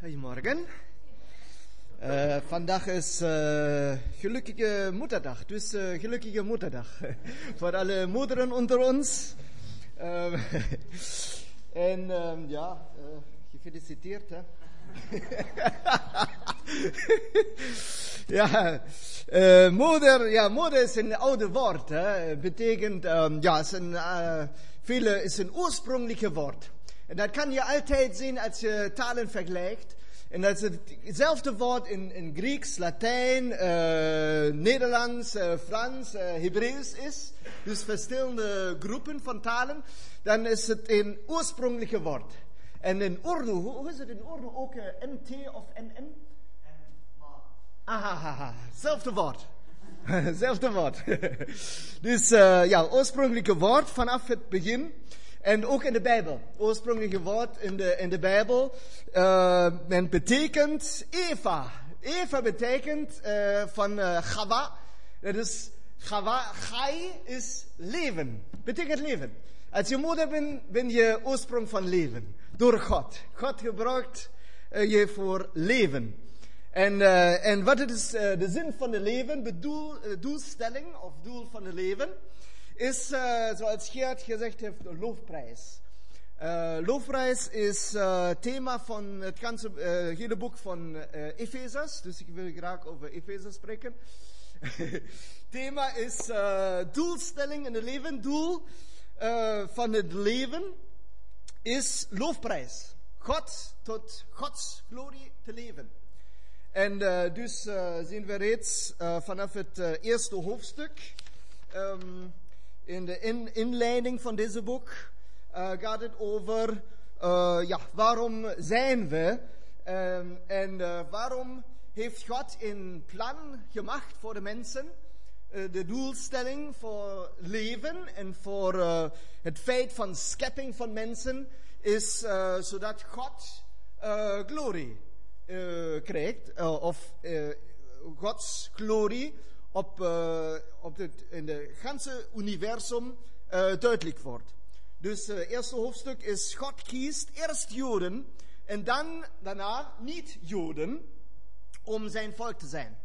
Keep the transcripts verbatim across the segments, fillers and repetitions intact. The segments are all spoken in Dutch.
Goedemorgen. Uh, vandaag is uh, gelukkige moederdag, dus uh, gelukkige moederdag voor alle moederen onder ons. Uh, en um, ja, uh, gefeliciteerd hè. ja, uh, moeder, ja, moeder is een oude woord, hè. Betekent, um, ja, is een, uh, vele, is een oorspronkelijke woord. En dat kan je altijd zien als je talen vergelijkt. En dat is hetzelfde woord in, in Grieks, Latijn, uh, Nederlands, uh, Frans, uh, Hebreeuws is. Dus verschillende groepen van talen. Dan is het een oorspronkelijke woord. En in Urdu, hoe, hoe is het in Urdu ook? Uh, N T of N N? Aha, hetzelfde woord. Hetzelfde woord. dus uh, ja, oorspronkelijke woord vanaf het begin. En ook in de Bijbel. Oorspronkelijke woord in de, in de Bijbel. Uh, en betekent Eva. Eva betekent uh, van uh, Chava. Dat is Chava. Chai is leven. Betekent leven. Als je moeder bent, ben je oorsprong van leven. Door God. God gebruikt uh, je voor leven. En, uh, en wat is uh, de zin van het leven? Bedoel, uh, doelstelling of doel van het leven? Is, uh, zoals Geert gezegd heeft, de loofprijs. Uh, loofprijs is uh, thema van het ganse, uh, hele boek van uh, Efezers. Dus ik wil graag over Efezers spreken. Thema is uh, doelstelling in het leven. Doel uh, van het leven is loofprijs. God tot Gods glorie te leven. En uh, dus uh, zien we reeds uh, vanaf het uh, eerste hoofdstuk... Um, In de in, inleiding van deze boek uh, gaat het over, uh, ja, waarom zijn we um, en uh, waarom heeft God een plan gemaakt voor de mensen, uh, de doelstelling voor leven en voor uh, het feit van schepping van mensen is uh, zodat God uh, glorie uh, krijgt, uh, of uh, Gods glorie op, uh, op het, in het ganse universum uh, duidelijk wordt. Dus het uh, eerste hoofdstuk is, God kiest eerst Joden en dan daarna niet-Joden om zijn volk te zijn.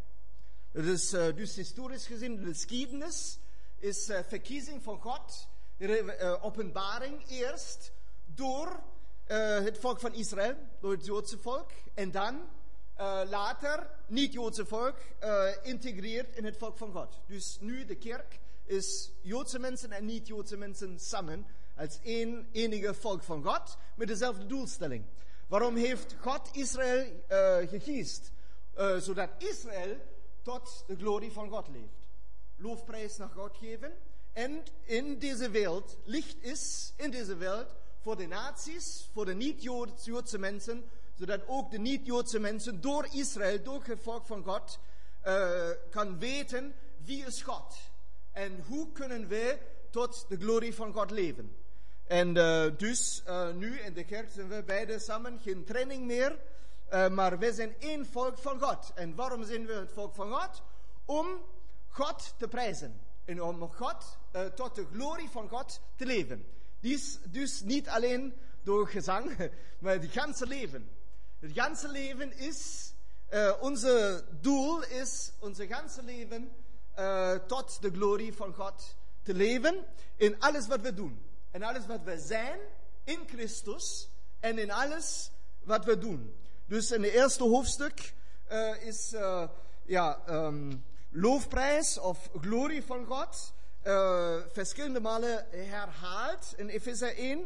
Dus, uh, dus historisch gezien, de geschiedenis is uh, verkiezing van God, uh, openbaring eerst door uh, het volk van Israël, door het Joodse volk, en dan Uh, later niet-Joodse volk uh, integreert in het volk van God. Dus nu de kerk is Joodse mensen en niet-Joodse mensen samen als één enige volk van God met dezelfde doelstelling. Waarom heeft God Israël uh, gekiest? Uh, zodat Israël tot de glorie van God leeft. Loofprijs naar God geven. En in deze wereld, licht is in deze wereld voor de naties, voor de niet-Joodse mensen, zodat ook de niet-Joodse mensen door Israël, door het volk van God, uh, kan weten wie is God. En hoe kunnen wij tot de glorie van God leven. En uh, dus uh, nu in de kerk zijn we beide samen, geen training meer, uh, maar wij zijn één volk van God. En waarom zijn we het volk van God? Om God te prijzen. En om God uh, tot de glorie van God te leven. Dus, dus niet alleen door gezang, maar het ganse leven. Het ganse leven is, uh, onze doel is, onze ganse leven uh, tot de glorie van God te leven in alles wat we doen. In alles wat we zijn in Christus en in alles wat we doen. Dus in het eerste hoofdstuk uh, is uh, ja, um, loofprijs of glorie van God uh, verschillende malen herhaald in Efeze één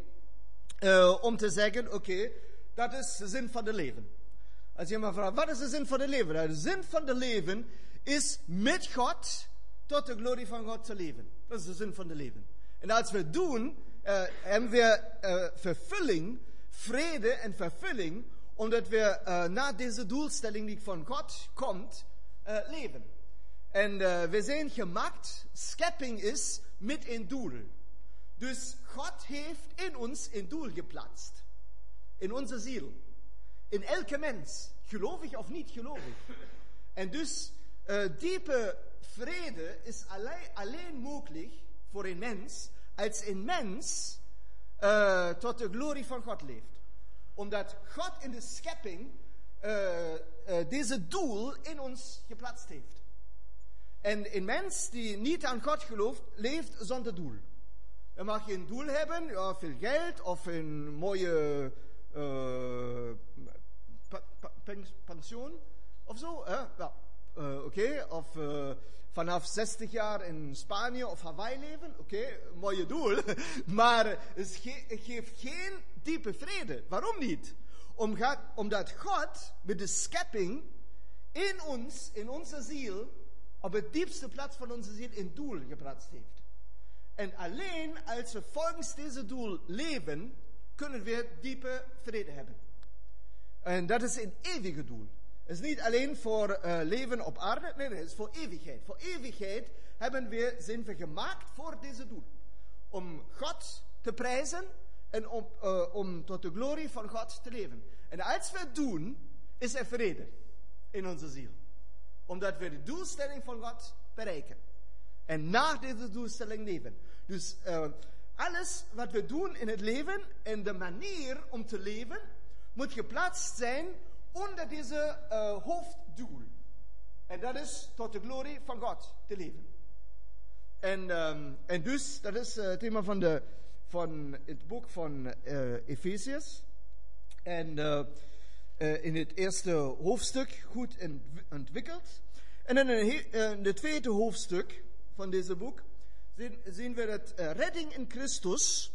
uh, om te zeggen, oké, okay, dat is de zin van het leven. Als je me vraagt, wat is de zin van het leven? De zin van het leven is met God tot de glorie van God te leven. Dat is de zin van het leven. En als we doen, uh, hebben we uh, vervulling, vrede en vervulling, omdat we uh, na deze doelstelling die van God komt, uh, leven. En uh, we zijn gemaakt, schepping is met een doel. Dus God heeft in ons een doel geplaatst. In onze ziel. In elke mens. Gelovig of niet gelovig. En dus uh, diepe vrede is alleen, alleen mogelijk voor een mens als een mens uh, tot de glorie van God leeft. Omdat God in de schepping uh, uh, deze doel in ons geplaatst heeft. En een mens die niet aan God gelooft, leeft zonder doel. Je mag geen doel hebben, ja, veel geld of een mooie uh, pa, pa, pensioen of zo. Hè? Ja, uh, oké. Okay. Of uh, vanaf zestig jaar in Spanje of Hawaii leven. Oké, okay. Mooie doel. Maar het ge- geeft geen diepe vrede. Waarom niet? Omgaat, omdat God met de schepping in ons, in onze ziel, op het diepste plaats van onze ziel een doel geplaatst heeft. En alleen als we volgens deze doel leven, kunnen we diepe vrede hebben. En dat is een eeuwige doel. Het is niet alleen voor uh, leven op aarde, nee, nee, het is voor eeuwigheid. Voor eeuwigheid hebben we zijn we gemaakt voor deze doel. Om God te prijzen en om, uh, om tot de glorie van God te leven. En als we het doen, is er vrede in onze ziel. Omdat we de doelstelling van God bereiken. En na deze doelstelling leven. Dus uh, alles wat we doen in het leven en de manier om te leven, moet geplaatst zijn onder deze uh, hoofddoel. En dat is tot de glorie van God te leven. En, um, en dus, dat is uh, het thema van, de, van het boek van uh, Efeziërs. En uh, uh, in het eerste hoofdstuk goed ontwikkeld. En in het uh, tweede hoofdstuk van deze boek zien, zien we dat uh, redding in Christus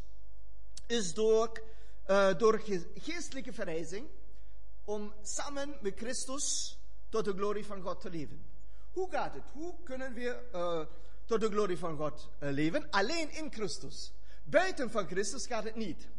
is door, uh, door ge- geestelijke verrijzing om samen met Christus tot de glorie van God te leven. Hoe gaat het? Hoe kunnen we uh, tot de glorie van God uh, leven? Alleen in Christus. Buiten van Christus gaat het niet.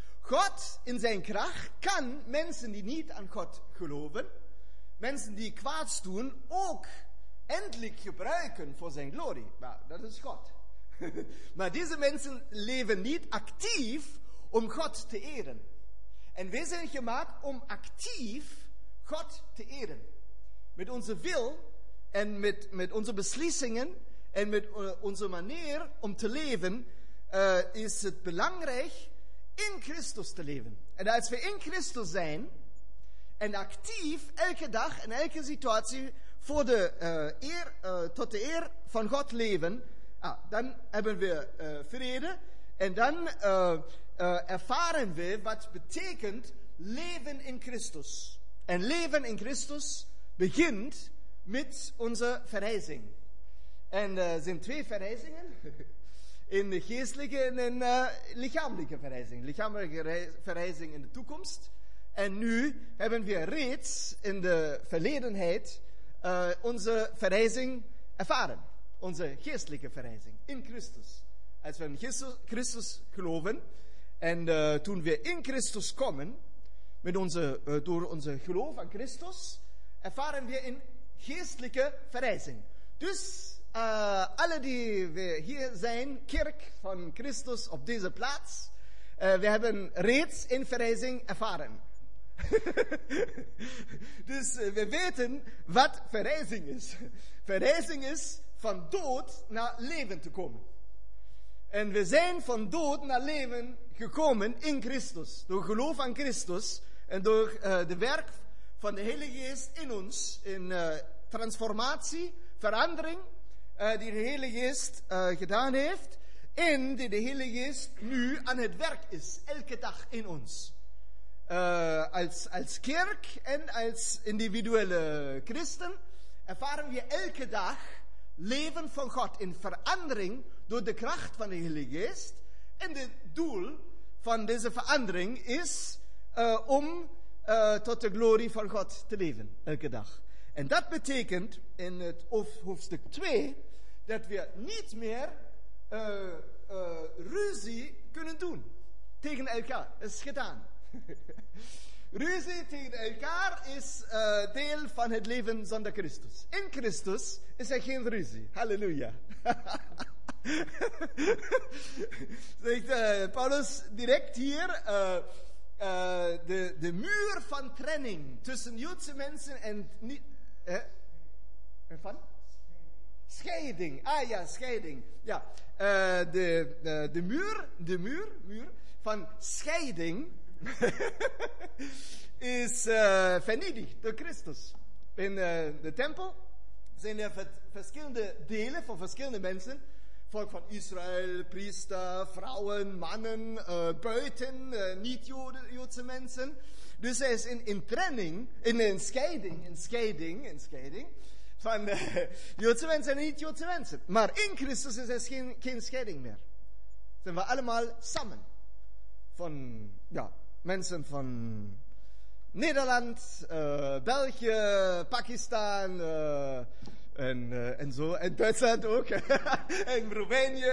God in zijn kracht kan mensen die niet aan God geloven, mensen die kwaads doen, ook endelijk gebruiken voor zijn glorie. Maar dat is God. Maar deze mensen leven niet actief om God te eren. En wij zijn gemaakt om actief God te eren. Met onze wil en met, met onze beslissingen en met uh, onze manier om te leven, uh, is het belangrijk in Christus te leven. En als we in Christus zijn en actief elke dag en elke situatie voor de, uh, eer, uh, tot de eer van God leven, ah, dan hebben we uh, vrede en dan uh, uh, ervaren we wat betekent leven in Christus. En leven in Christus begint met onze verrijzing. En er uh, zijn twee verrijzingen. In de geestelijke en in uh, lichamelijke verrijzing. Lichamelijke verrijzing in de toekomst. En nu hebben we reeds in de verledenheid uh, onze verrijzing ervaren. Onze geestelijke verrijzing in Christus. Als we in Christus, Christus geloven en uh, toen we in Christus komen, met onze, uh, door onze geloof aan Christus, ervaren we een geestelijke verrijzing. Dus uh, alle die we hier zijn, kerk van Christus op deze plaats, uh, we hebben reeds een verrijzing ervaren. Dus uh, we weten wat verrijzing is. Verrijzing is van dood naar leven te komen. En we zijn van dood naar leven gekomen in Christus. Door geloof aan Christus en door uh, de werk van de Heilige Geest in ons. In uh, transformatie, verandering, uh, die de Heilige Geest uh, gedaan heeft. En die de Heilige Geest nu aan het werk is, elke dag in ons. Uh, als, als kerk en als individuele christen ervaren we elke dag leven van God in verandering door de kracht van de Heilige Geest. En het doel van deze verandering is uh, om uh, tot de glorie van God te leven, elke dag. En dat betekent in het hoofdstuk twee dat we niet meer uh, uh, ruzie kunnen doen tegen elkaar. Dat is gedaan. Ruzie tegen elkaar is uh, deel van het leven zonder Christus. In Christus is er geen ruzie. Halleluja. Zegt uh, Paulus direct hier, uh, uh, de, de muur van trenning tussen Joodse mensen en niet... Eh? Van? Scheiding. Ah ja, scheiding. Ja, uh, de, de, de muur, de muur, muur van scheiding... is is uh, vernietigd door Christus. In uh, de tempel zijn er verschillende delen van verschillende mensen. Volk van Israël, priester, vrouwen, mannen, uh, buiten, uh, niet-Joodse mensen. Dus er is een, een training, een, een scheiding, een scheiding, een scheiding van uh, Joodse mensen en niet-Joodse mensen. Maar in Christus is er geen, geen scheiding meer. Zijn we allemaal samen. Van, ja, mensen van Nederland, uh, België, Pakistan, uh, en, uh, en zo. En Duitsland ook. En Roemenië.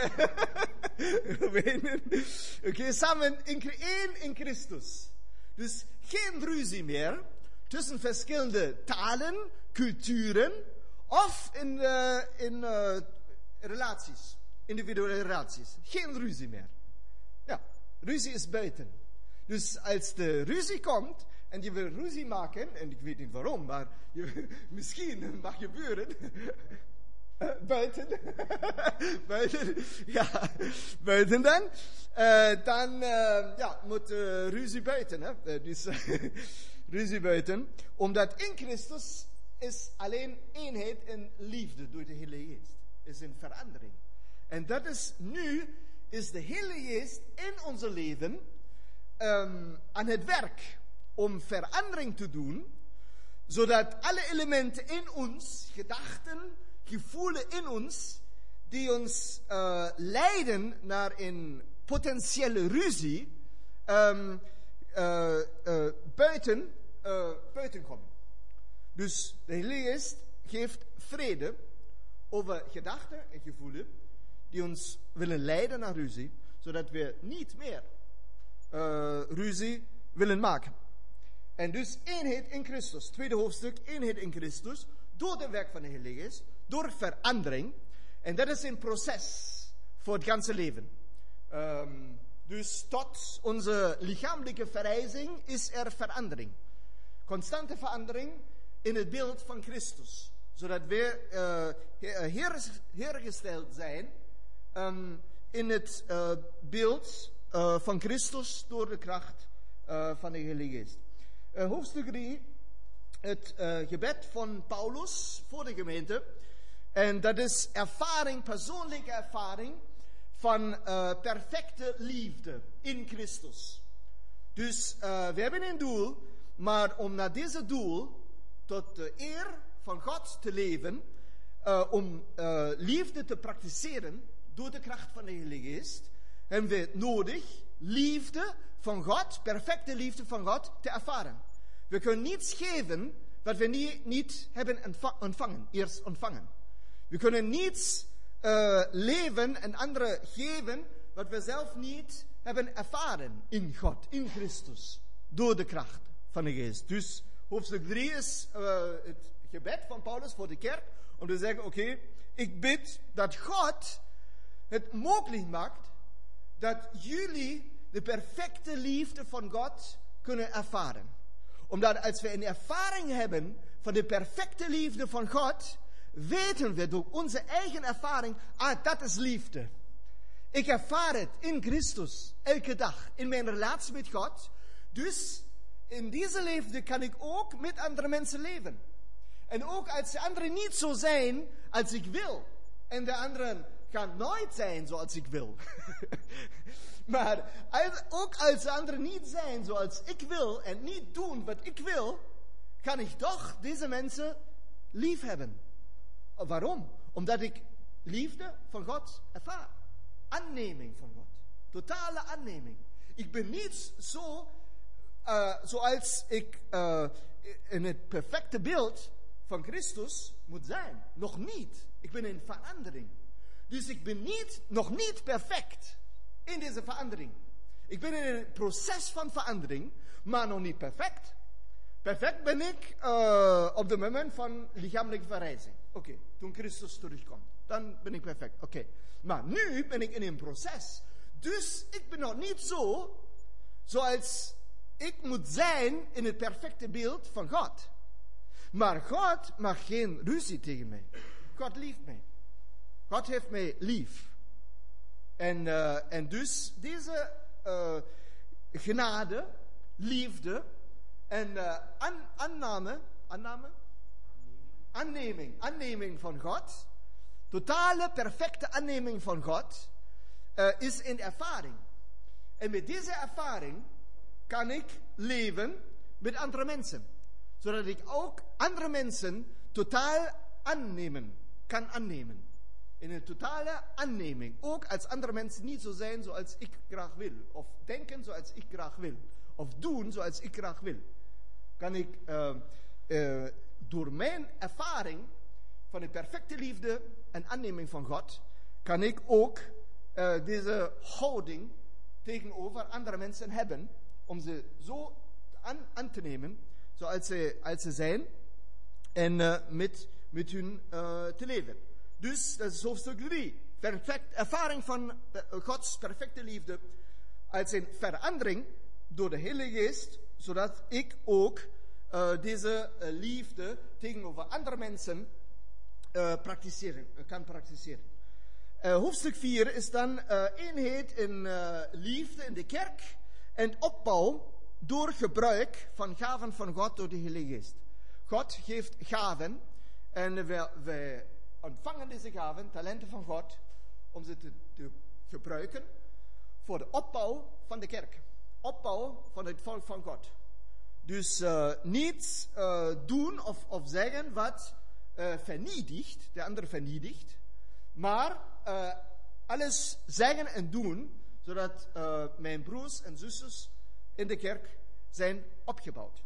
Roemenië. Oké, okay, samen in, één in Christus. Dus geen ruzie meer tussen verschillende talen, culturen of in, uh, in uh, relaties, individuele relaties. Geen ruzie meer. Ja, ruzie is buiten. Dus als de ruzie komt en je wil ruzie maken, en ik weet niet waarom, maar je, misschien mag gebeuren. Uh, buiten, buiten, ja, buiten dan, uh, dan uh, ja, moet uh, ruzie buiten, hè? Uh, dus ruzie buiten, omdat in Christus is alleen eenheid en liefde door de Heilige Geest, is een verandering. En dat is nu, is de Heilige Geest in onze leven um, aan het werk om verandering te doen, zodat alle elementen in ons, gedachten, gevoelens in ons, die ons uh, leiden naar een potentiële ruzie, um, uh, uh, buiten, uh, buiten komen. Dus de Heilige Geest geeft vrede over gedachten en gevoelens die ons willen leiden naar ruzie, zodat we niet meer uh, ruzie willen maken. En dus eenheid in Christus, tweede hoofdstuk, eenheid in Christus, door het werk van de Heilige Geest, door verandering. En dat is een proces voor het ganse leven. Um, dus tot onze lichamelijke verrijzing is er verandering. Constante verandering in het beeld van Christus. Zodat we uh, hergesteld zijn um, in het uh, beeld uh, van Christus door de kracht uh, van de Heilige Geest. Uh, hoofdstuk drie, het uh, gebed van Paulus voor de gemeente. En dat is ervaring, persoonlijke ervaring van uh, perfecte liefde in Christus. Dus uh, we hebben een doel, maar om naar deze doel tot de eer van God te leven, uh, om uh, liefde te praktiseren door de kracht van de Heilige Geest, hebben we nodig liefde van God, perfecte liefde van God, te ervaren. We kunnen niets geven wat we niet, niet hebben ontvangen, eerst ontvangen. We kunnen niets uh, leven en anderen geven wat we zelf niet hebben ervaren in God, in Christus, door de kracht van de Geest. Dus hoofdstuk drie is uh, het gebed van Paulus voor de kerk, om te zeggen, oké, okay, ik bid dat God het mogelijk maakt dat jullie de perfecte liefde van God kunnen ervaren. Omdat als we een ervaring hebben van de perfecte liefde van God, weten we door onze eigen ervaring, ah, dat is liefde. Ik ervaar het in Christus, elke dag, in mijn relatie met God. Dus in deze liefde kan ik ook met andere mensen leven. En ook als de anderen niet zo zijn als ik wil. En de anderen gaan nooit zijn zoals ik wil. Maar als, ook als de anderen niet zijn zoals ik wil en niet doen wat ik wil, kan ik toch deze mensen lief hebben. Waarom? Omdat ik liefde van God ervaar. Aanneming van God. Totale aanneming. Ik ben niet zo uh, zoals ik uh, in het perfecte beeld van Christus moet zijn. Nog niet. Ik ben in verandering. Dus ik ben niet, nog niet perfect in deze verandering. Ik ben in een proces van verandering, maar nog niet perfect. Perfect ben ik uh, op het moment van lichamelijke verrijzing. Oké, okay, toen Christus terugkomt. Dan ben ik perfect. Oké. Okay. Maar nu ben ik in een proces. Dus ik ben nog niet zo zoals ik moet zijn in het perfecte beeld van God. Maar God mag geen ruzie tegen mij. God lieft mij. God heeft mij lief. En, uh, en dus deze uh, genade, liefde, En uh, an, anname, anname? Aanneming, aanneming van God, totale, perfecte aanneming van God, uh, is een ervaring. En met deze ervaring kan ik leven met andere mensen. Zodat ik ook andere mensen totaal aannemen, kan aannemen. In een totale aanneming. Ook als andere mensen niet zo zijn zoals ik graag wil. Of denken zoals ik graag wil. Of doen zoals ik graag wil. Kan ik uh, uh, door mijn ervaring van de perfecte liefde en aanneming van God, kan ik ook uh, deze houding tegenover andere mensen hebben. Om ze zo aan, aan te nemen zoals ze, als ze zijn. En uh, met, met hun uh, te leven. Dus dat is hoofdstuk drie. Perfect, ervaring van Gods perfecte liefde als een verandering door de Heilige Geest, zodat ik ook uh, deze uh, liefde tegenover andere mensen uh, praktiseren, uh, kan praktiseren. Uh, hoofdstuk vier is dan uh, eenheid in uh, liefde in de kerk en opbouw door gebruik van gaven van God door de Heilige Geest. God geeft gaven en wij, wij ontvangen deze gaven, talenten van God, om ze te, te gebruiken voor de opbouw van de kerk. Opbouw van het volk van God. Dus uh, niet uh, doen of, of zeggen wat uh, vernietigt, de ander vernietigt, maar uh, alles zeggen en doen, zodat uh, mijn broers en zusters in de kerk zijn opgebouwd.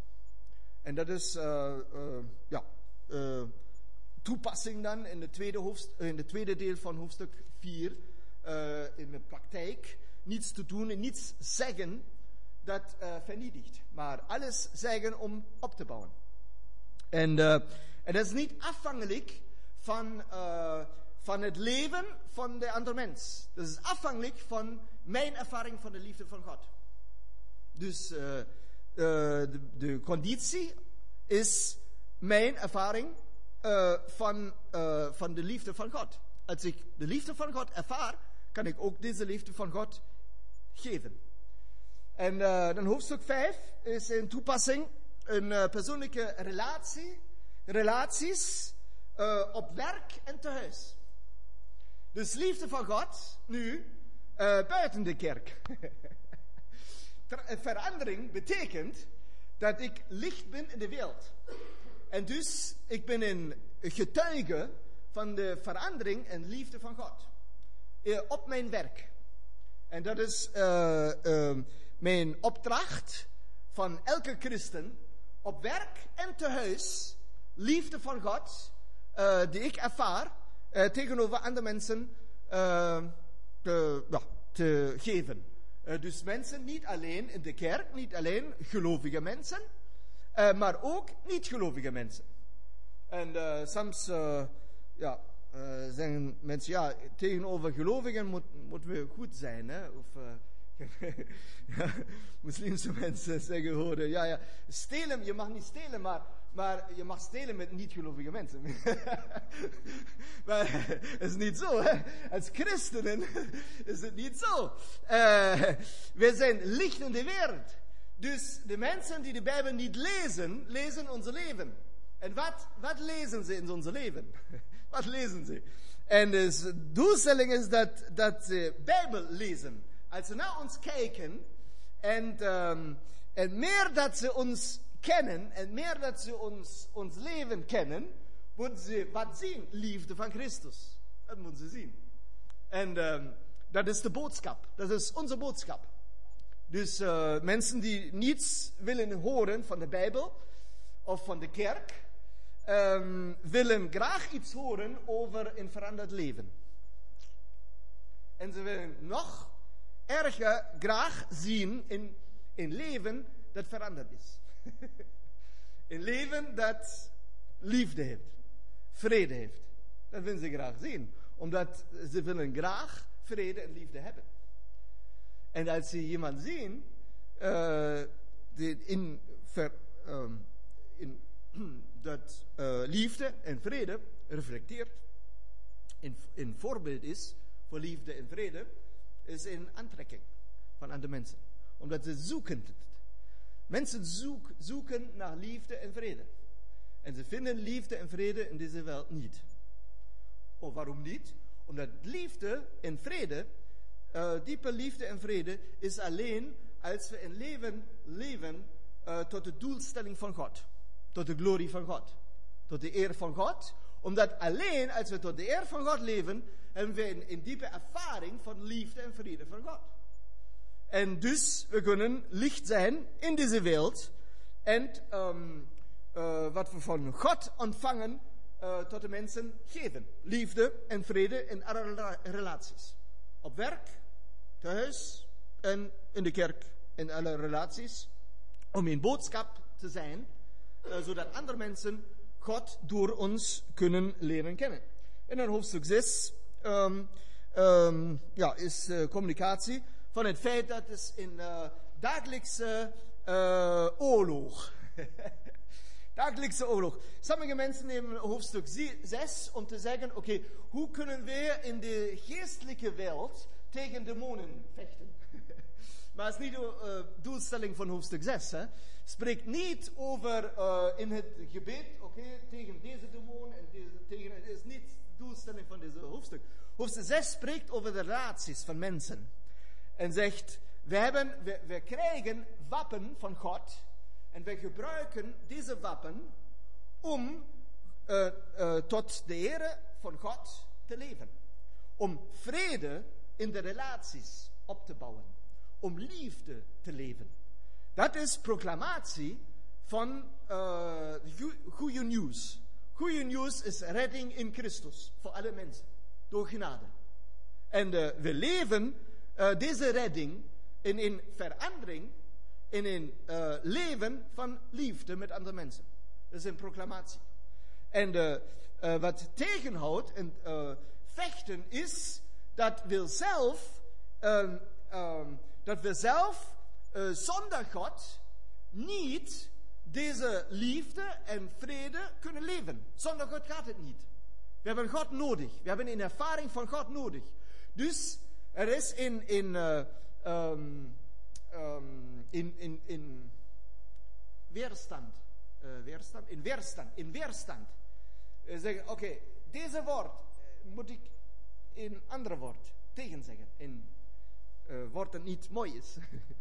En dat is uh, uh, ja, uh, toepassing dan in de tweede, hoofd, in de tweede deel van hoofdstuk vier. Uh, in de praktijk. Niets te doen en niets zeggen dat uh, vernietigt. Maar alles zeggen om op te bouwen. En, uh, en dat is niet afhankelijk van, uh, van het leven van de andere mens. Dat is afhankelijk van mijn ervaring van de liefde van God. Dus uh, uh, de, de conditie is mijn ervaring uh, van, uh, van de liefde van God. Als ik de liefde van God ervaar, kan ik ook deze liefde van God geven. En uh, dan hoofdstuk vijf is een toepassing, een uh, persoonlijke relatie, relaties uh, op werk en thuis. Dus liefde van God, nu, uh, buiten de kerk. Verandering betekent dat ik licht ben in de wereld. En dus, ik ben een getuige van de verandering en liefde van God. Uh, op mijn werk. En dat is uh, uh, mijn opdracht van elke christen. Op werk en thuis. Liefde van God. Uh, die ik ervaar. Uh, tegenover andere mensen. Uh, te, ja, te geven. Uh, dus mensen niet alleen in de kerk. Niet alleen gelovige mensen. Uh, maar ook niet gelovige mensen. En uh, soms... Uh, ja... Uh, zeggen mensen, ja, tegenover gelovigen moet, moeten we goed zijn, hè? Of uh, ja, moslimse mensen zeggen, horen, ja, ja, stelen, je mag niet stelen, maar, maar je mag stelen met niet-gelovige mensen. Maar het is niet zo, hè? Als christenen is het niet zo. Uh, wij zijn licht in de wereld. Dus de mensen die de Bijbel niet lezen, lezen ons leven. En wat, wat lezen ze in ons leven? Wat lezen ze? En de doelstelling is dat, dat ze Bijbel lezen. Als ze naar ons kijken en, um, en meer dat ze ons kennen en meer dat ze ons, ons leven kennen, moeten ze wat zien? Liefde van Christus. Dat moeten ze zien. En um, dat is de boodschap. Dat is onze boodschap. Dus uh, mensen die niets willen horen van de Bijbel of van de kerk, Um, willen graag iets horen over een veranderd leven. En ze willen nog erger graag zien in een leven dat veranderd is. Een leven dat liefde heeft, vrede heeft. Dat willen ze graag zien. Omdat ze willen graag vrede en liefde hebben. En als ze iemand zien, uh, die in, ver, um, in dat uh, liefde en vrede reflecteert, een, een voorbeeld is voor liefde en vrede, is een aantrekking van andere mensen. Omdat ze zoeken het. Mensen zoek, zoeken naar liefde en vrede. En ze vinden liefde en vrede in deze wereld niet. Oh, waarom niet? Omdat liefde en vrede, uh, diepe liefde en vrede, is alleen als we een leven leven uh, tot de doelstelling van God. Tot de glorie van God. Tot de eer van God. Omdat alleen als we tot de eer van God leven, hebben we een, een diepe ervaring van liefde en vrede van God. En dus, we kunnen licht zijn in deze wereld. En um, uh, wat we van God ontvangen, uh, tot de mensen geven. Liefde en vrede in alle relaties. Op werk, thuis en in de kerk. In alle relaties. Om een boodschap te zijn, uh, zodat andere mensen God door ons kunnen leren kennen. En dan hoofdstuk zes um, um, ja, is uh, communicatie. Van het feit dat het een uh, dagelijkse uh, oorlog. dagelijkse oorlog. Sommige mensen nemen hoofdstuk zes om te zeggen, oké, okay, hoe kunnen we in de geestelijke wereld tegen demonen vechten? Maar het is niet de uh, doelstelling van hoofdstuk zes. Hè. Spreekt niet over uh, in het gebed, oké, okay, tegen deze demon en deze, tegen, het is niet de doelstelling van deze hoofdstuk. Hoofdstuk zes spreekt over de relaties van mensen. En zegt, we, hebben, we, we krijgen wapen van God. En we gebruiken deze wapen om uh, uh, tot de ere van God te leven. Om vrede in de relaties op te bouwen. Om liefde te leven. Dat is proclamatie van uh, goede nieuws. Goede nieuws is redding in Christus. Voor alle mensen. Door genade. En uh, we leven uh, deze redding in een verandering. In een uh, leven van liefde met andere mensen. Dat is een proclamatie. En uh, uh, wat tegenhoudt en uh, vechten is dat we zelf, uh, uh, dat we zelf uh, zonder God niet deze liefde en vrede kunnen leven. Zonder God gaat het niet. We hebben God nodig. We hebben een ervaring van God nodig. Dus er is in, in uh, um, Um, in, in, in weerstand, uh, weerstand, in weerstand, in weerstand. Uh, zeggen, oké, okay, deze woord uh, moet ik in andere woord tegen zeggen. In uh, woord dat niet mooi is.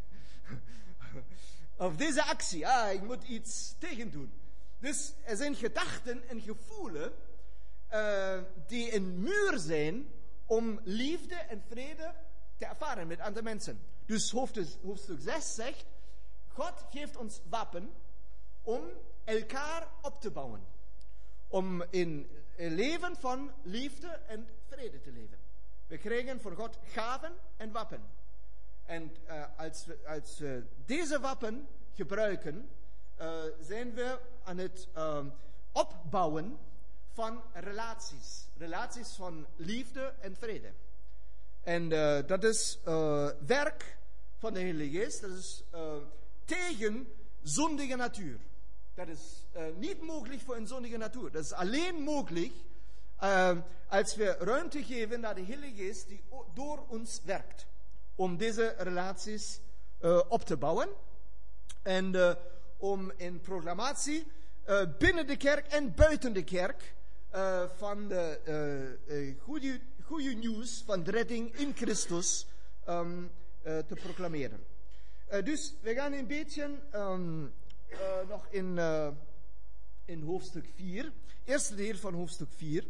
Of deze actie, ah, ik moet iets tegen doen. Dus er zijn gedachten en gevoelens uh, die een muur zijn om liefde en vrede te ervaren met andere mensen. Dus hoofdstuk zes zegt, God geeft ons wapen om elkaar op te bouwen. Om in een leven van liefde en vrede te leven. We krijgen van God gaven en wapen. En uh, als, we, als we deze wapen gebruiken, uh, zijn we aan het uh, opbouwen van relaties. Relaties van liefde en vrede. En uh, dat is uh, werk van de Heilige Geest. Dat is uh, tegen zondige natuur. Dat is uh, niet mogelijk voor een zondige natuur. Dat is alleen mogelijk uh, als we ruimte geven naar de Heilige Geest die door ons werkt. Om deze relaties uh, op te bouwen. En uh, om een proclamatie uh, binnen de kerk en buiten de kerk uh, van de uh, uh, goede... goede nieuws van de redding in Christus um, uh, te proclameren. Uh, dus we gaan een beetje um, uh, nog in, uh, in hoofdstuk vier. Eerste deel van hoofdstuk vier.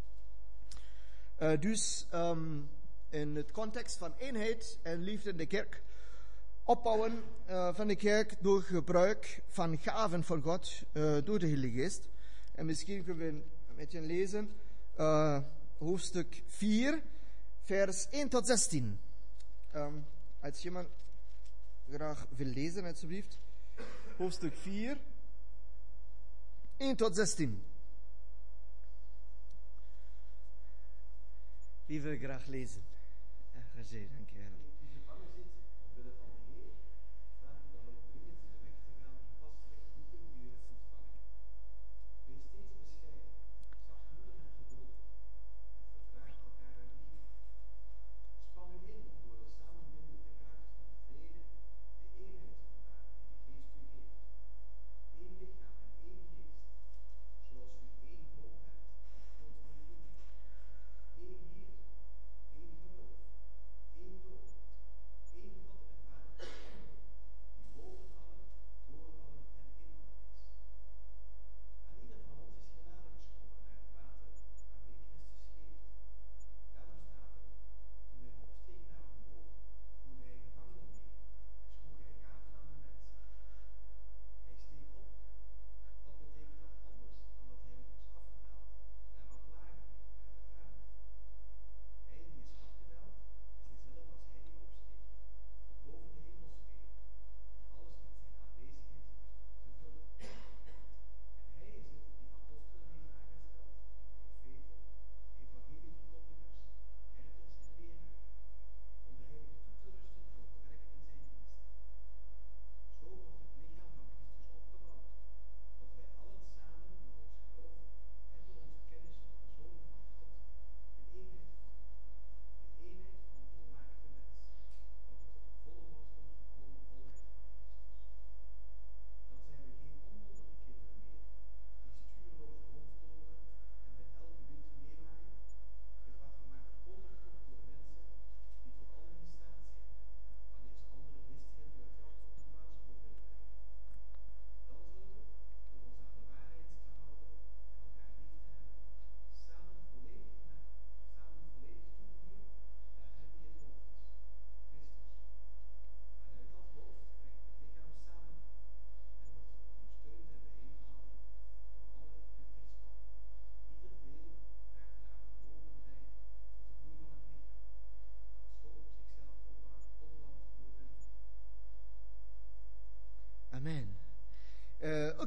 Uh, dus um, in het context van eenheid en liefde in de kerk. Opbouwen uh, van de kerk door gebruik van gaven van God uh, door de Heilige Geest. En misschien kunnen we een beetje lezen. Uh, Hoofdstuk vier, vers één tot zestien. Um, als iemand graag wil lezen, alsjeblieft. Hoofdstuk vier, één tot zestien. Wie wil graag lezen? Ja, Roger, dank je wel. Die gevangen zit omwille van de Heer, vraag u dan ook dringend de weg te gaan die past bij de roeping die u hebt ontvangen. Wees steeds bescheiden, zachtmoedig en geduldig. Verdraag elkaar in liefde. Span u in door de samenbindende kracht van de vrede, de eenheid van elkaar die de Geest u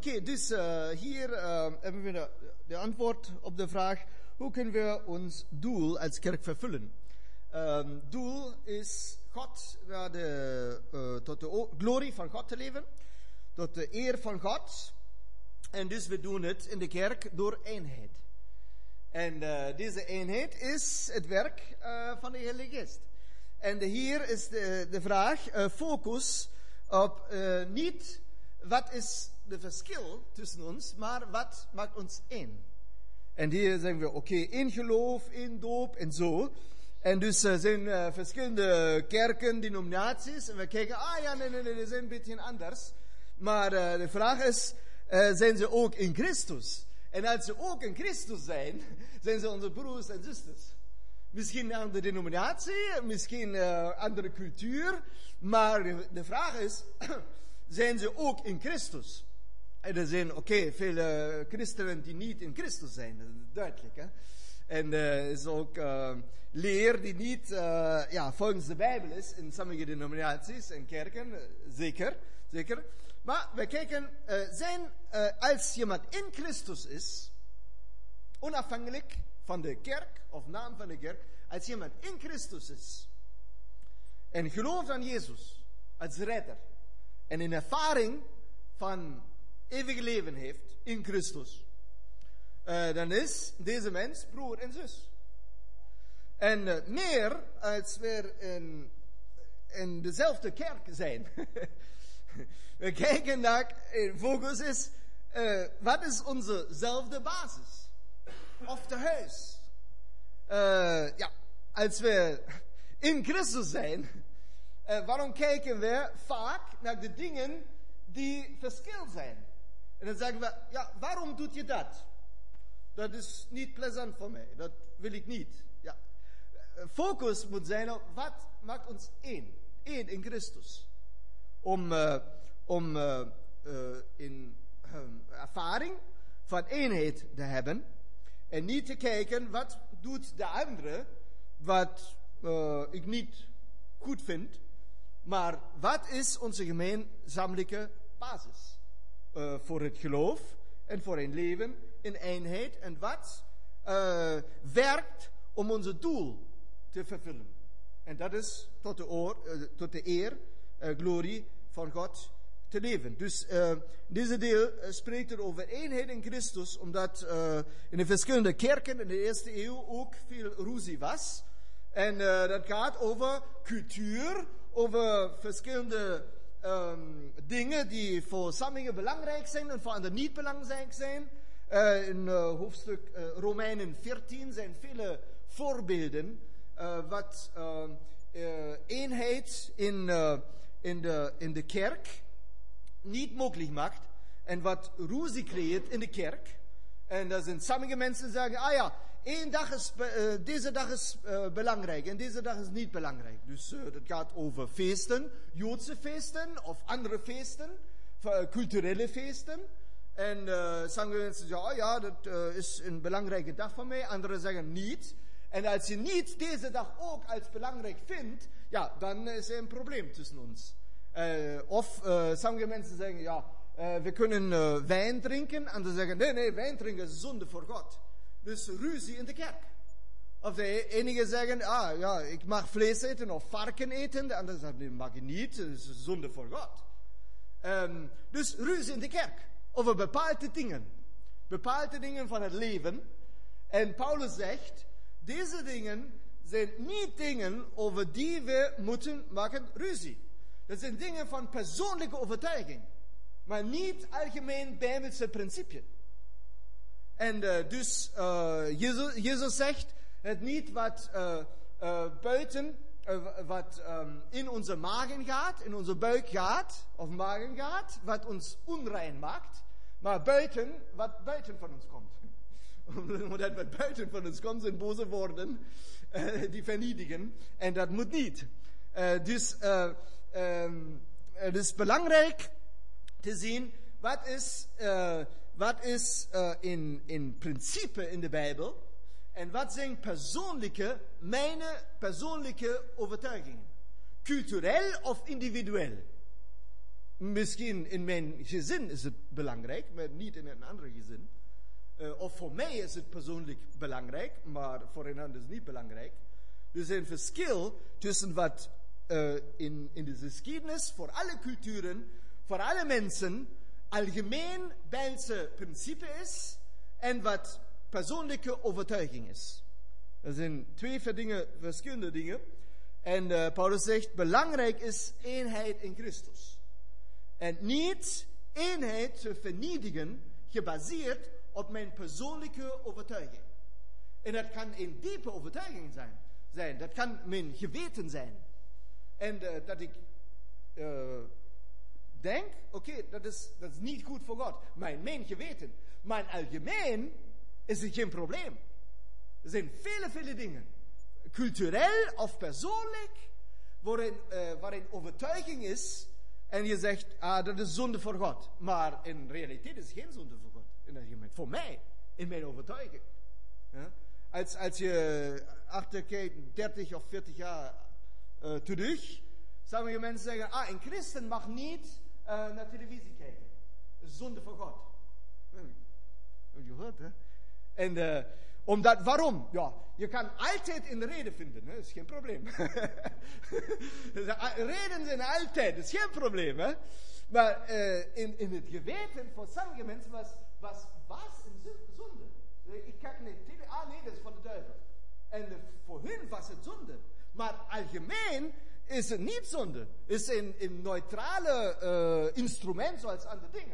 oké, dus uh, hier uh, hebben we de, de antwoord op de vraag, hoe kunnen we ons doel als kerk vervullen? Um, doel is God, uh, de, uh, tot de o- glorie van God te leven, tot de eer van God. En dus we doen het in de kerk door eenheid. En uh, deze eenheid is het werk uh, van de Heilige Geest. En de, hier is de, de vraag, uh, focus op uh, niet wat is de verschil tussen ons, maar wat maakt ons één. En hier zeggen we, oké, okay, één geloof, één doop en zo. En dus er uh, zijn uh, verschillende kerken, denominaties. En we kijken, ah ja, nee, nee, nee, die zijn een beetje anders. Maar uh, de vraag is, uh, zijn ze ook in Christus? En als ze ook in Christus zijn, zijn ze onze broers en zusters. Misschien een andere denominatie, misschien een uh, andere cultuur. Maar de, de vraag is, zijn ze ook in Christus? En er zijn, oké, okay, vele christenen die niet in Christus zijn. Dat is duidelijk, hè. En er uh, is ook uh, leer die niet uh, ja, volgens de Bijbel is in sommige denominaties en kerken, uh, zeker, zeker. Maar we kijken, uh, zijn, uh, als iemand in Christus is, onafhankelijk van de kerk of naam van de kerk, als iemand in Christus is en gelooft aan Jezus als redder en een ervaring van eeuwig leven heeft in Christus, uh, dan is deze mens broer en zus. En uh, meer als we in, in dezelfde kerk zijn. We kijken naar, de focus is, uh, wat is onzezelfde basis? Of de huis? Uh, ja, als we in Christus zijn, uh, waarom kijken we vaak naar de dingen die verschil zijn? En dan zeggen we, ja, waarom doet je dat? Dat is niet plezant voor mij, dat wil ik niet. Ja. Focus moet zijn op, wat maakt ons één? Één in Christus. Om, uh, om uh, uh, in um, ervaring van eenheid te hebben. En niet te kijken, wat doet de andere, wat uh, ik niet goed vind. Maar wat is onze gemeenzamelijke basis? Uh, voor het geloof en voor een leven in eenheid. En wat uh, werkt om onze doel te vervullen. En dat is tot de, oor, uh, tot de eer, uh, glorie van God te leven. Dus uh, deze deel uh, spreekt er over eenheid in Christus, omdat uh, in de verschillende kerken in de eerste eeuw ook veel ruzie was. En uh, dat gaat over cultuur, over verschillende um, dingen die voor sommigen belangrijk zijn en voor anderen niet belangrijk zijn. Uh, in uh, hoofdstuk uh, Romeinen veertien zijn vele voorbeelden uh, wat uh, uh, eenheid in, uh, in, de, in de kerk niet mogelijk maakt en wat ruzie creëert in de kerk. En dat zijn sommige mensen zeggen, ah ja, één dag is, uh, deze dag is uh, belangrijk en deze dag is niet belangrijk. Dus uh, dat gaat over feesten, Joodse feesten of andere feesten, uh, culturele feesten. En uh, sommige mensen zeggen, oh ja, dat uh, is een belangrijke dag voor mij. Anderen zeggen niet. En als je niet deze dag ook als belangrijk vindt, ja, dan is er een probleem tussen ons. Uh, of uh, sommige mensen zeggen, ja, uh, we kunnen uh, wijn drinken. Anderen zeggen, nee, nee, wijn drinken is zonde voor God. Dus ruzie in de kerk. Of de enigen zeggen, ah ja, ik mag vlees eten of varken eten. De anderen zeggen, nee, mag je niet, het is zonde voor God. Um, dus ruzie in de kerk. Over bepaalde dingen. Bepaalde dingen van het leven. En Paulus zegt, deze dingen zijn niet dingen over die we moeten maken ruzie. Dat zijn dingen van persoonlijke overtuiging. Maar niet algemeen bijbelse principe. En uh, dus uh, Jezus, Jezus zegt het niet wat uh, uh, buiten, uh, wat um, in onze magen gaat, in onze buik gaat, of magen gaat, wat ons onrein maakt, maar buiten, wat buiten van ons komt. Omdat wat buiten van ons komt zijn boze woorden, uh, die vernietigen, en dat moet niet. Uh, dus uh, um, het is belangrijk te zien, wat is... Uh, Wat is uh, in, in principe in de Bijbel en wat zijn persoonlijke, mijn persoonlijke overtuigingen? Cultureel of individueel? misschien in mijn gezin is het belangrijk, maar niet in een ander gezin. Uh, of voor mij is het persoonlijk belangrijk, maar voor een ander is het niet belangrijk. Er is een verschil tussen wat uh, in, in de geschiedenis voor alle culturen, voor alle mensen, algemeen Bijbelse principe is en wat persoonlijke overtuiging is. Er zijn twee dingen, verschillende dingen. En uh, Paulus zegt, belangrijk is eenheid in Christus. En niet eenheid te vernietigen, gebaseerd op mijn persoonlijke overtuiging. En dat kan een diepe overtuiging zijn. zijn. Dat kan mijn geweten zijn. En uh, dat ik uh, denk, oké, okay, dat, is, dat is niet goed voor God. Maar in mijn geweten. Maar in algemeen is het geen probleem. Er zijn vele, vele dingen. Cultureel of persoonlijk, waarin, uh, waarin overtuiging is. En je zegt, ah, dat is zonde voor God. Maar in realiteit is het geen zonde voor God. In dat gemeente. Voor mij, in mijn overtuiging. Ja? Als, als je achterkijkt, dertig of veertig jaar uh, terug, sommige mensen zeggen, ah, een christen mag niet uh, naar televisie kijken. Dat is zonde voor God. Heb je gehoord, hè? En uh, omdat, waarom? Ja, je kan altijd een reden vinden, hè? Dat is geen probleem. Reden zijn altijd, dat is geen probleem, hè? Maar uh, in, in het geweten voor sommige mensen was, was, was een zonde. Ik kijk naar tv, ah nee, dat is van de duivel. En uh, voor hun was het zonde. Maar algemeen is het niet zonde. Het is een, een neutrale uh, instrument zoals andere dingen.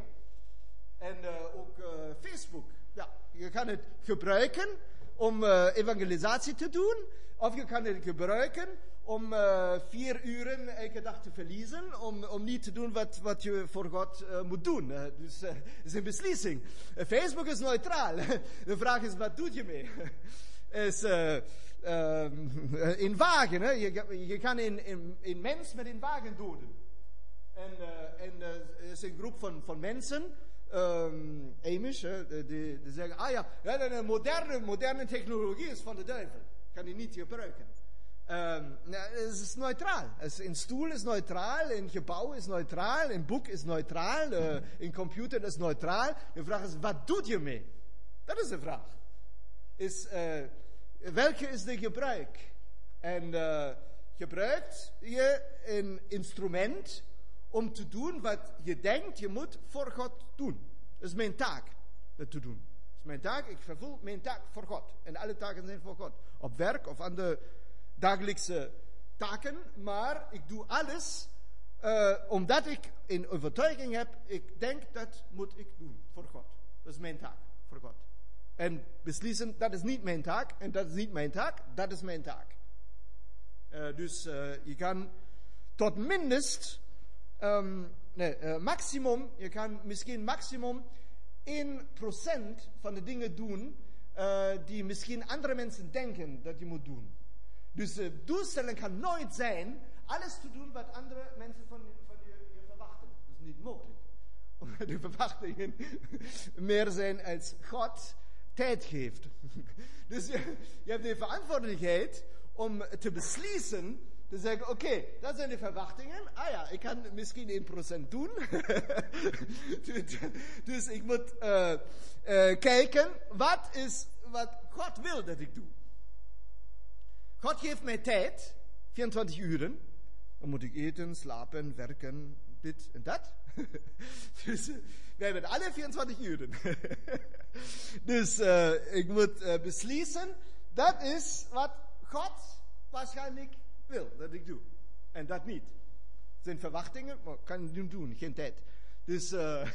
En uh, ook uh, Facebook. Ja, je kan het gebruiken om uh, evangelisatie te doen. Of je kan het gebruiken om uh, vier uren elke dag te verliezen. Om, om niet te doen wat, wat je voor God uh, moet doen. Uh, dus het uh, is een beslissing. Uh, Facebook is neutraal. De vraag is, wat doe je mee? is uh, uh, een wagen. Hè? Je, je kan een, een, een mens met een wagen doden. En, uh, en uh, er is een groep van, van mensen... Um, Amish, hè, die, die zeggen, ah ja, ja de moderne, moderne technologie is van de duivel. Kan die niet gebruiken. Um, nou, het is neutraal. Een stoel is neutraal, een gebouw is neutraal, een boek is neutraal, uh, een computer is neutraal. De vraag is, wat doet je mee? Dat is de vraag. Is, uh, welke is de gebruik? En uh, gebruikt je een instrument om te doen wat je denkt je moet voor God doen. Dat is mijn taak, dat te doen. Dat is mijn taak, ik vervul mijn taak voor God. En alle taken zijn voor God. Op werk of andere dagelijkse taken. Maar ik doe alles uh, omdat ik een overtuiging heb. Ik denk dat moet ik doen voor God. Dat is mijn taak voor God. En beslissen, dat is niet mijn taak. En dat is niet mijn taak, dat is mijn taak. Uh, dus uh, je kan tot minst... Um, nee, uh, maximum, je kan misschien maximum één procent van de dingen doen uh, die misschien andere mensen denken dat je moet doen. Dus de uh, doelstelling kan nooit zijn alles te doen wat andere mensen van, van je, je verwachten. Dat is niet mogelijk. Omdat de verwachtingen meer zijn als God tijd geeft. Dus je, je hebt de verantwoordelijkheid om te beslissen. Te zeggen, oké, okay, dat zijn de verwachtingen. Ah ja, ik kan misschien één procent doen. Dus ik moet uh, uh, kijken, wat is wat God wil dat ik doe. God geeft mij tijd, vierentwintig uren. Dan moet ik eten, slapen, werken, dit en dat. Dus uh, wij hebben alle vierentwintig uren. Dus uh, ik moet uh, beslissen, dat is wat God waarschijnlijk wil dat ik doe. En dat niet. Zijn verwachtingen, maar kan ik niet doen, geen tijd. Dus, uh,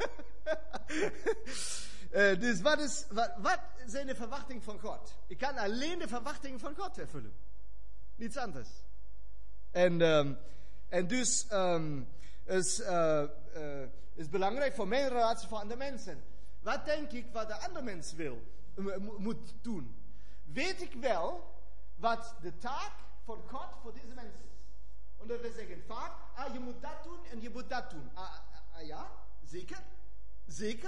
uh, dus wat, is, wat, wat zijn de verwachtingen van God? Ik kan alleen de verwachtingen van God ervullen. Niets anders. En, um, en dus um, is, uh, uh, is belangrijk voor mijn relatie voor andere mensen. Wat denk ik wat de andere mens wil, m- moet doen? Weet ik wel wat de taak voor God, voor deze mensen is. En dat we zeggen vaak, ah, je moet dat doen en je moet dat doen. Ah, ah, ah ja, zeker? Zeker?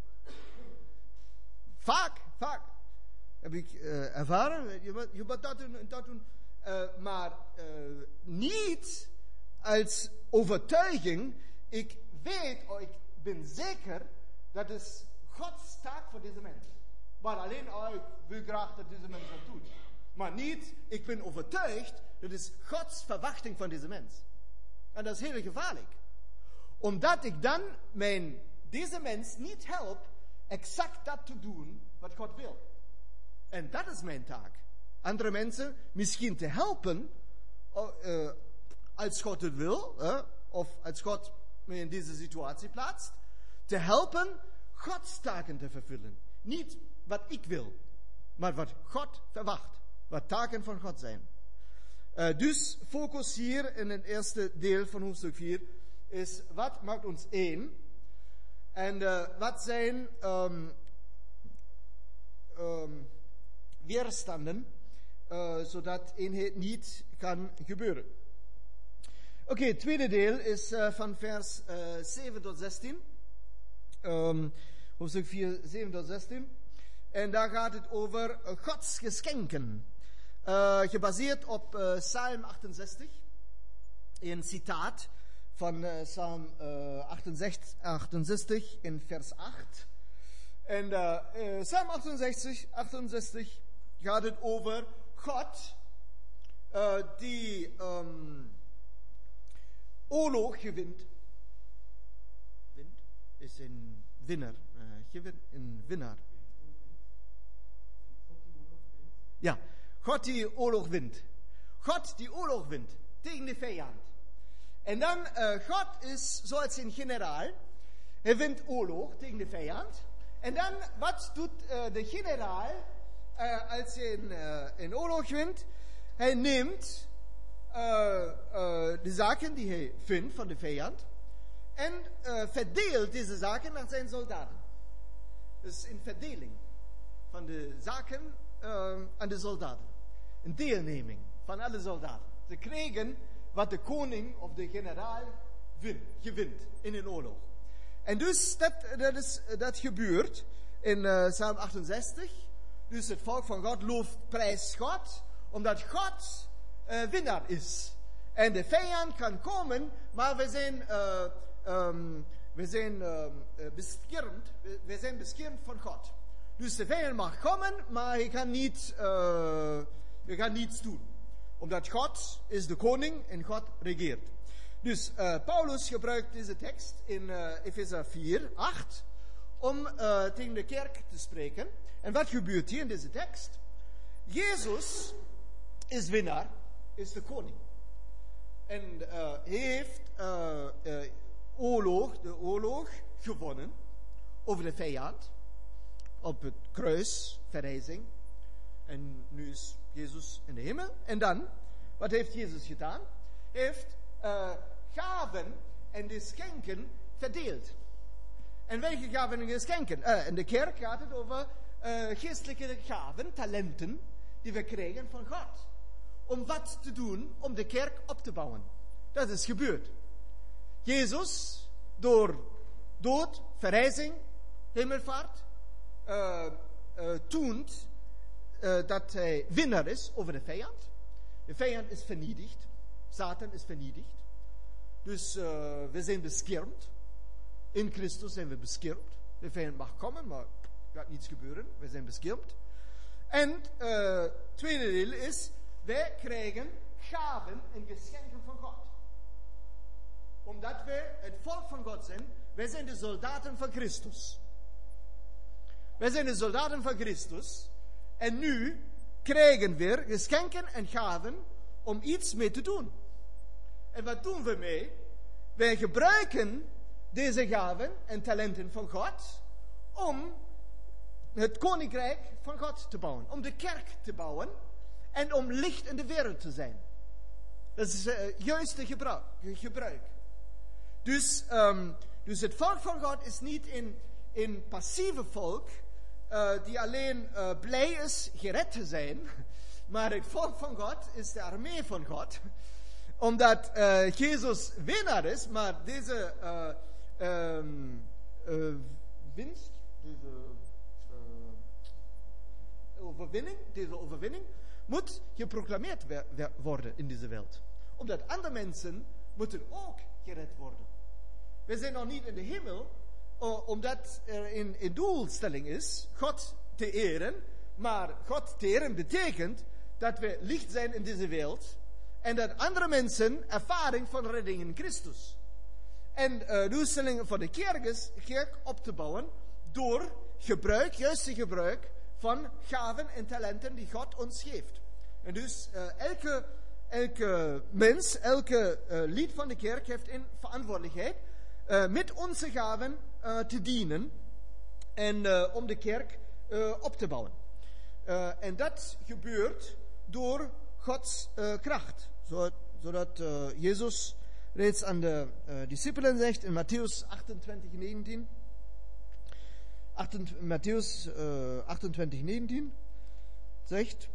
Vaak, vaak. Heb ik uh, ervaren, je moet, je moet dat doen en dat doen. Uh, maar uh, niet als overtuiging ik weet, oh, ik ben zeker, dat is Gods taak voor deze mens. Maar alleen, oh, ik wil graag dat deze mens dat doet. Maar niet, ik ben overtuigd, dat is Gods verwachting van deze mens. En dat is heel gevaarlijk. Omdat ik dan mijn, deze mens niet help exact dat te doen wat God wil. En dat is mijn taak. Andere mensen misschien te helpen, uh, als God het wil, uh, of als God me in deze situatie plaatst, te helpen Gods taken te vervullen. Niet wat ik wil, maar wat God verwacht. Wat taken van God zijn. Uh, dus focus hier in het eerste deel van hoofdstuk vier is wat maakt ons één en uh, wat zijn um, um, weerstanden uh, zodat eenheid niet kan gebeuren. Oké, okay, het tweede deel is uh, van vers uh, zeven tot zestien. Um, hoofdstuk vier, zeven tot zestien. En daar gaat het over uh, Gods geschenken. Uh, gebaseerd op uh, Psalm achtenzestig. Een citaat van uh, Psalm uh, achtenzestig, achtenzestig in vers acht. En uh, uh, Psalm achtenzestig, achtenzestig gaat het over God uh, die um, oorlog gewint. Wint is een winnaar. Uh, gewin, een winnaar. Ja, God die oorlog wint. God die oorlog wint tegen de vijand. En dan, uh, God is zoals een generaal. Hij wint oorlog tegen de vijand. En dan, wat doet uh, de generaal uh, als hij een, uh, een oorlog wint? Hij neemt uh, uh, de zaken die hij vindt van de vijand en uh, verdeelt deze zaken aan zijn soldaten. Dus een verdeling van de zaken uh, aan de soldaten. Een deelneming van alle soldaten. Ze kregen wat de koning of de generaal win, gewint in een oorlog. En dus dat, dat, is, dat gebeurt in uh, Psalm achtenzestig. Dus het volk van God looft, prijst God, omdat God uh, winnaar is. En de vijand kan komen, maar we zijn, uh, um, we zijn uh, beschermd. We, we zijn beschermd van God. Dus de vijand mag komen, maar hij kan niet, uh, hij kan niets doen. Omdat God is de koning en God regeert. Dus uh, Paulus gebruikt deze tekst in uh, Efeze vier, acht, om uh, tegen de kerk te spreken. En wat gebeurt hier in deze tekst? Jezus is winnaar, is de koning. En uh, heeft uh, uh, oorlog, de oorlog gewonnen over de vijand. Op het kruis, verrijzing. En nu is Jezus in de hemel. En dan, wat heeft Jezus gedaan? Hij heeft uh, gaven en de schenken verdeeld. En welke gaven en geschenken? Uh, in de kerk gaat het over uh, geestelijke gaven, talenten, die we krijgen van God. Om wat te doen, om de kerk op te bouwen. Dat is gebeurd. Jezus, door dood, verrijzing, hemelvaart, uh, uh, toont uh, dat hij winnaar is over de vijand. De vijand is vernietigd. Satan is vernietigd. Dus uh, we zijn beschermd. In Christus zijn we beschermd. De vijand mag komen, maar er gaat niets gebeuren. We zijn beschermd. En het uh, tweede deel is, wij krijgen gaven en geschenken van God. Omdat we het volk van God zijn. Wij zijn de soldaten van Christus. Wij zijn de soldaten van Christus. En nu krijgen we geschenken en gaven om iets mee te doen. En wat doen we mee? Wij gebruiken deze gaven en talenten van God om het koninkrijk van God te bouwen. Om de kerk te bouwen en om licht in de wereld te zijn. Dat is het uh, juiste gebruik. gebruik. Dus, um, dus het volk van God is niet een, een passieve volk uh, die alleen uh, blij is gered te zijn. Maar het volk van God is de armee van God. Omdat uh, Jezus winnaar is, maar deze uh, um, uh, winst, deze uh, overwinning, deze overwinning, moet geproclameerd worden in deze wereld. Omdat andere mensen moeten ook gered worden. we zijn nog niet in de hemel, uh, omdat er in, in doelstelling is God te eren. Maar God te eren betekent dat we licht zijn in deze wereld. En dat andere mensen ervaring van redding in Christus. En uh, de doelstelling van de kerk is kerk op te bouwen door gebruik, juiste gebruik van gaven en talenten die God ons geeft. En dus uh, elke, elke mens, elke uh, lid van de kerk heeft een verantwoordelijkheid uh, met onze gaven uh, te dienen en uh, om de kerk uh, op te bouwen. Uh, en dat gebeurt door Gods uh, kracht. Zodat uh, Jezus reeds aan de uh, discipelen zegt in Matthäus achtentwintig, negentien. Matthäus uh, achtentwintig, negentien zegt: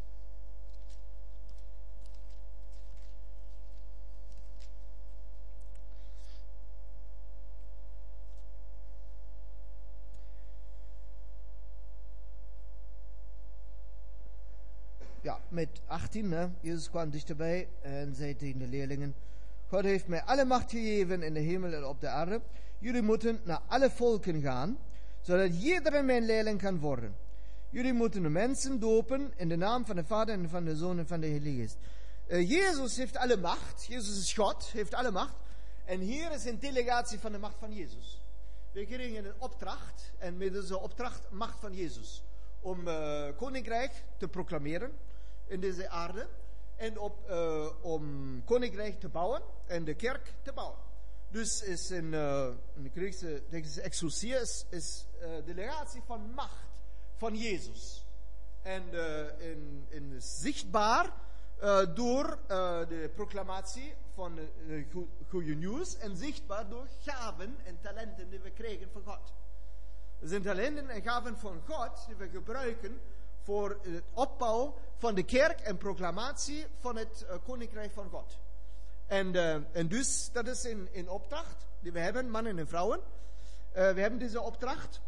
Ja, met achttien, hè? Jezus kwam dichterbij en zei tegen de leerlingen: God heeft mij alle macht gegeven in de hemel en op de aarde. Jullie moeten naar alle volken gaan, zodat iedereen mijn leerling kan worden. Jullie moeten de mensen dopen in de naam van de Vader en van de Zoon en van de Heilige Geest. Uh, Jezus heeft alle macht. Jezus is God, heeft alle macht. En hier is een delegatie van de macht van Jezus. We kregen een opdracht, en met deze opdracht macht van Jezus, om uh, koninkrijk te proclameren in deze aarde. En op, uh, om koninkrijk te bouwen en de kerk te bouwen. Dus is in, uh, in de Griekse tekst exousia is, is uh, delegatie van macht van Jezus. En uh, in, in zichtbaar uh, door uh, de proclamatie van de uh, goede nieuws en zichtbaar door gaven en talenten die we krijgen van God. Het zijn talenten en gaven van God die we gebruiken voor het opbouw van de kerk en proclamatie van het uh, koninkrijk van God. En, uh, en dus, dat is een, een opdracht die we hebben, mannen en vrouwen. Uh, we hebben deze opdracht.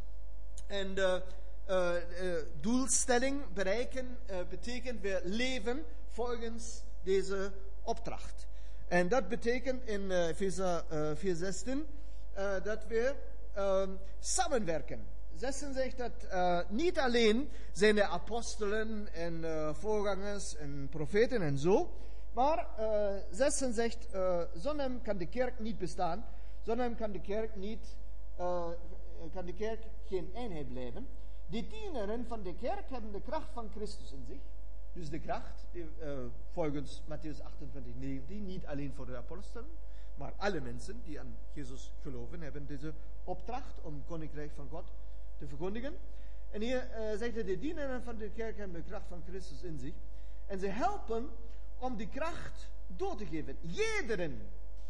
En de uh, uh, doelstelling bereiken uh, betekent we leven volgens deze opdracht. En dat betekent in Efeze uh, vier zestien uh, dat we uh, samenwerken. zestien zegt dat uh, niet alleen zijn de apostelen en uh, voorgangers en profeten en zo. Maar uh, zestien zegt, uh, zonder hem kan de kerk niet bestaan. Zonder hem kan de kerk niet, uh, kan de kerk geen eenheid blijven. De dienaren van de kerk hebben de kracht van Christus in zich. Dus de kracht, die, uh, volgens Matthäus achtentwintig, negentien, niet alleen voor de apostelen, maar alle mensen die aan Jezus geloven, hebben deze opdracht om het koninkrijk van God te verkondigen. En hier uh, zegt hij, de dienaren van de kerk hebben de kracht van Christus in zich. En ze helpen om die kracht door te geven. Iedereen,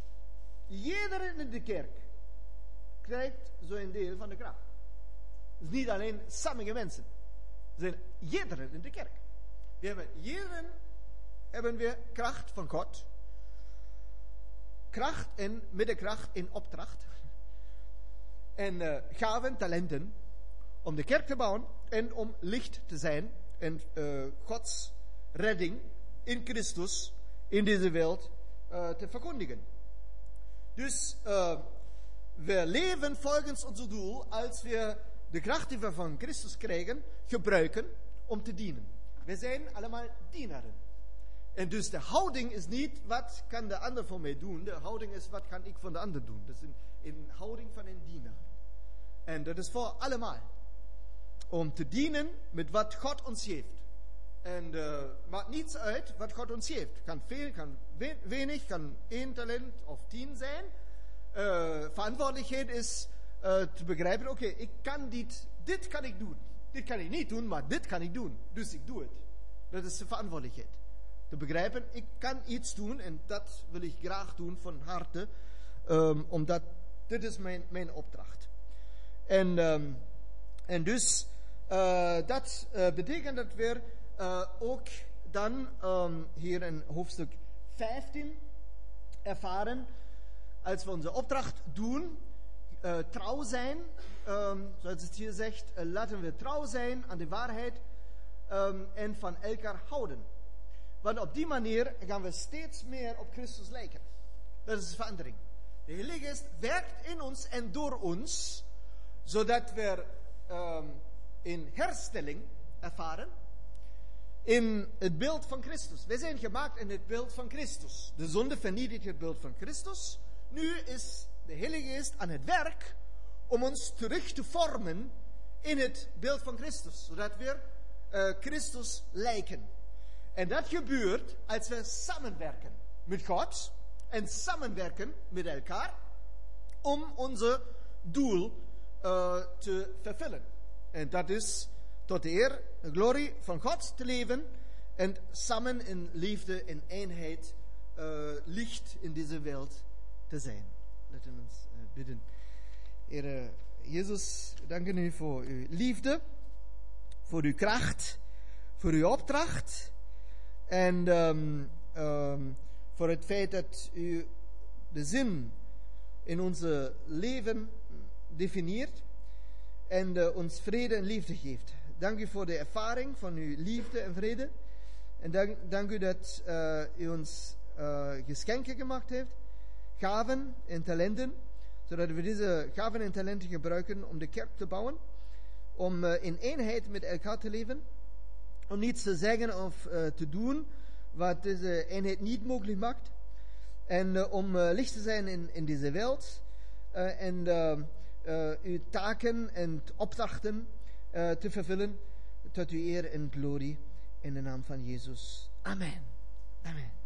iedereen in de kerk krijgt zo'n deel van de kracht. Het is niet alleen sommige mensen. Het zijn iedereen in de kerk. We hebben, iedereen hebben we kracht van God. Kracht en middenkracht in opdracht. En uh, gaven, talenten, om de kerk te bouwen en om licht te zijn en uh, Gods redding in Christus in deze wereld uh, te verkondigen. Dus uh, we leven volgens ons doel als we de kracht die we van Christus krijgen gebruiken om te dienen. We zijn allemaal dienaren. En dus de houding is niet wat kan de ander voor mij doen. De houding is wat kan ik van de ander doen. Dat is een, een houding van een dienaar. En dat is voor allemaal. Om te dienen met wat God ons geeft. En uh, maakt niets uit wat God ons geeft. Kan veel, kan we, weinig, kan één talent of tien zijn. Uh, verantwoordelijkheid is uh, te begrijpen, oké, okay, ik kan dit, dit kan ik doen. Dit kan ik niet doen, maar dit kan ik doen. Dus ik doe het. Dat is de verantwoordelijkheid. Te begrijpen, ik kan iets doen en dat wil ik graag doen van harte. Um, omdat dit is mijn, mijn opdracht. En, um, en dus, uh, dat uh, betekent dat we uh, ook dan um, hier in hoofdstuk vijftien ervaren, als we onze opdracht doen, uh, trouw zijn, um, zoals het hier zegt, uh, laten we trouw zijn aan de waarheid um, en van elkaar houden. Want op die manier gaan we steeds meer op Christus lijken. Dat is de verandering. Der Heilige Geist werkt in uns en door ons, zodat we um, een herstelling ervaren in het beeld van Christus. Wij zijn gemaakt in het beeld van Christus. De zonde vernietigt het beeld van Christus. Nu is de Heilige Geest aan het werk om ons terug te vormen in het beeld van Christus, zodat we uh, Christus lijken. En dat gebeurt als we samenwerken met God en samenwerken met elkaar om onze doel uh, te vervullen. En dat is tot de eer en glorie van God te leven en samen in liefde en eenheid uh, licht in deze wereld te zijn. Laten we ons uh, bidden. Heer Jezus, we danken u voor uw liefde, voor uw kracht, voor uw opdracht en um, um, voor het feit dat u de zin in onze leven definieert en uh, ons vrede en liefde geeft. Dank u voor de ervaring van uw liefde en vrede. En dank, dank u dat uh, u ons uh, geschenken gemaakt heeft, gaven en talenten, zodat we deze gaven en talenten gebruiken om de kerk te bouwen, om uh, in eenheid met elkaar te leven, om niets te zeggen of uh, te doen wat deze eenheid niet mogelijk maakt, en uh, om uh, licht te zijn in, in deze wereld, uh, en uh, uh, uw taken en opdrachten uh, te vervullen tot uw eer en glorie in de naam van Jezus. Amen. Amen.